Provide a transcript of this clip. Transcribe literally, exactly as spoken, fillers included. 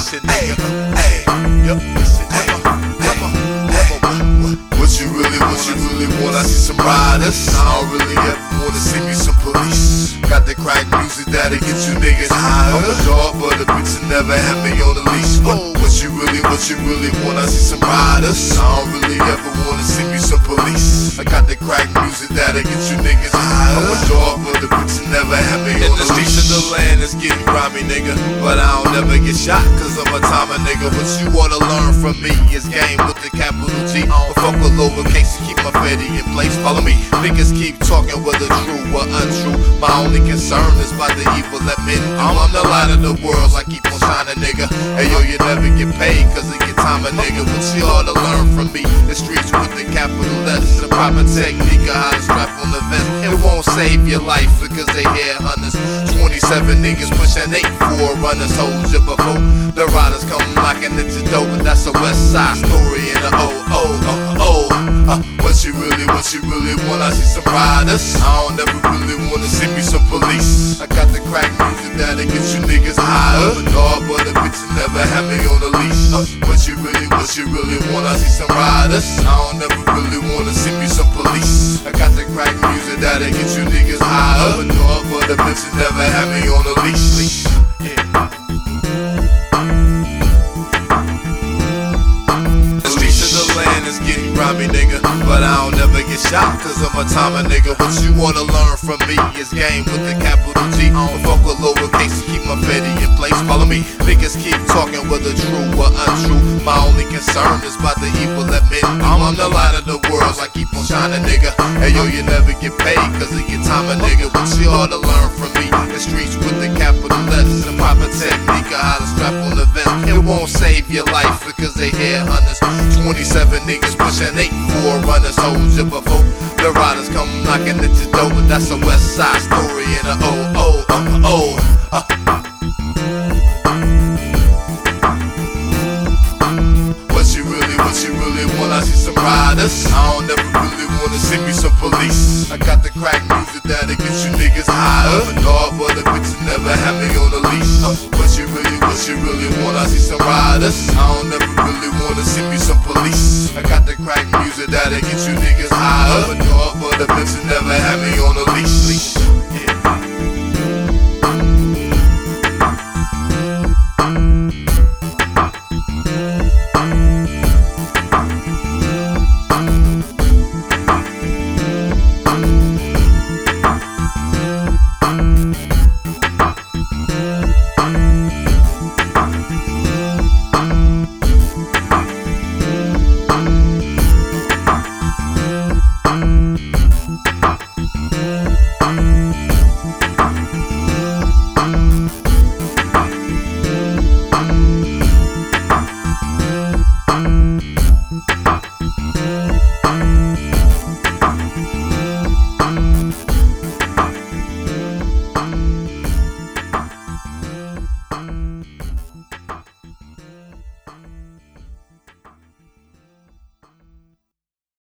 listen, nigga. Hey, yup, listen, nigga. Come on, come on. What you really, what you really want? I see some riders. I don't really ever wanna see me some police. Got the crack music that'll get you niggas higher. I'm a dog, but the bitch never had me on the leash. What, what you really, what you really want? I see some riders. I don't really ever wanna see me some police. I got the crack music that'll get you niggas higher. I'm a dog, but the bitch never had me on the leash. In the streets of the land, it's getting grimy, nigga, but I don't never get shot, cause I'm a timer, nigga. What you wanna learn from me is game with the capital G. I don't fuck with lowercase to keep my fatty in place. Follow me. Niggas keep talking whether true or untrue. My only concern is about the evil that men do. I'm the light of the world, I keep on shining, nigga. Hey yo, you never get paid cause of your time, nigga. What you ought to learn from me, the streets with the capital letters, the proper technique of how to strap on the vest. It won't save your life because they hear hunters. twenty-seven niggas pushing eight four runners. Hold you before the riders come knocking at your door. But that's a west side story in a oh oh oh oh. Uh, what you really, what you really want? I see some riders. I don't ever really wanna see me some police. I got the crack music that'll get you niggas higher. I'm a dog, but a bitch never had me on the leash. Uh, what you really, what you really want? I see some riders. I don't ever really wanna see me some police. I got the crack music that'll get you niggas higher. I'm a dog, but a bitch never had me on the leash. Yeah. Land is getting grimy, nigga, but I don't ever get shot cause I'm a timer, nigga. What you wanna learn from me is game with the capital G. I don't fuck with lowercase to keep my fatty in place. Follow me. Niggas keep talking whether true or untrue. My only concern is about the evil that men do. I'm the light of the world, I keep on shining, nigga. Hey yo, you never get paid cause of your time, nigga. What you ought to learn from me, the streets with the capital letters, the proper technique of how to strap on the vest. It won't save your life because they hear hunters. twenty-seven niggas pushing eight four runners. Hold you before the riders come knocking at your door. But that's a west side story in a oh oh oh oh. Uh. What you really, what you really want? I see some riders. I don't ever really wanna see me some police. I got the crack music that'll get you niggas higher. I'm a dog, but a bitch never had me on the leash. Uh. What you really, what you really want? I see some riders. I don't ever really wanna see me some police. I got the crack music that'll get you niggas higher. I'm a dog, but a bitch never had me on the leash.